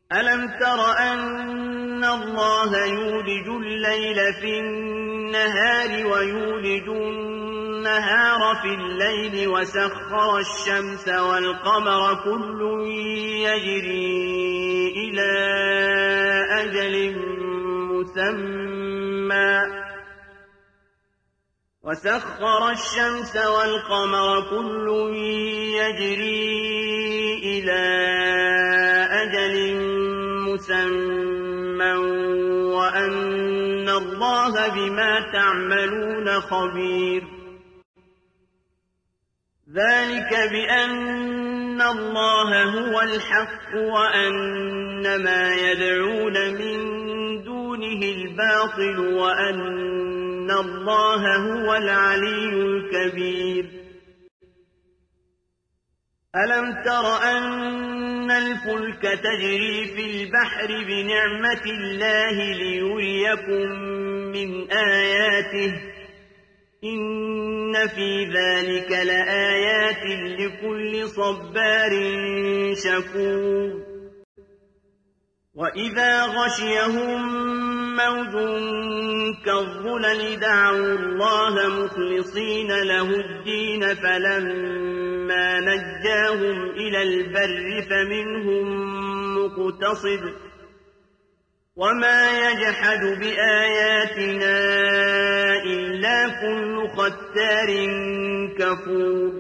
ألم تر أن الله يولج الليل في النهار ويولج النهار في الليل وسخر الشمس والقمر كل يجري إلى أجل مسمى وسخر الشمس والقمر كل يجري إلى أجل مسمى وأن الله بما تعملون خبير ذلك بأن الله هو الحق وأن ما يدعون من دونه الباطل وأن الله هو العلي الكبير ألم تر أن الفلك تجري في البحر بنعمة الله ليريكم من آياته إن في ذلك لآيات لكل صبار شكور وإذا غشيهم موج كالظلل دعوا الله مخلصين له الدين فلما نجاهم إلى البر فمنهم مقتصد وما يجحد بآياتنا إلا كل ختار كفور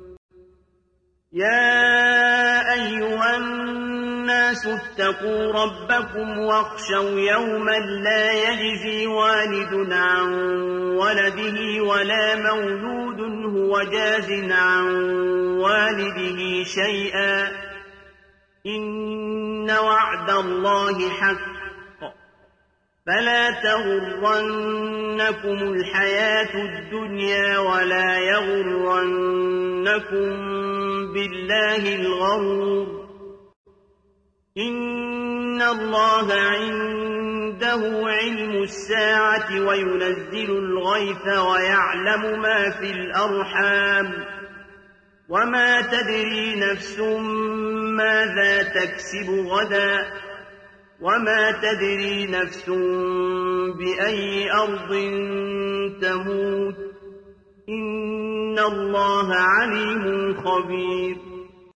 يا أيها الناس اتقوا ربكم واخشوا يوما لا يجزي والد عن ولده ولا مولود هو جاز عن والده شيئا إن وعد الله حق فلا تغرنكم الحياة الدنيا ولا يغرنكم بالله الغرور إن الله عنده علم الساعة وينزل الغيث ويعلم ما في الأرحام وما تدري نفس ماذا تكسب غدا وما تدري نفس بأي أرض تموت إن الله عليم خبير